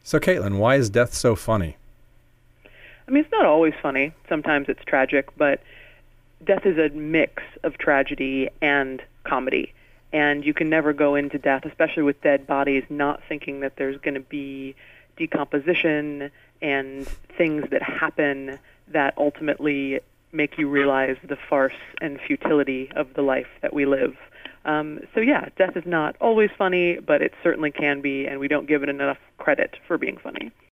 So, Caitlin, why is death so funny? I mean, it's not always funny. Sometimes it's tragic, but death is a mix of tragedy and comedy. And you can never go into death, especially with dead bodies, not thinking that there's going to be decomposition and things that happen that ultimately make you realize the farce and futility of the life that we live. So, death is not always funny, but it certainly can be, and we don't give it enough credit for being funny.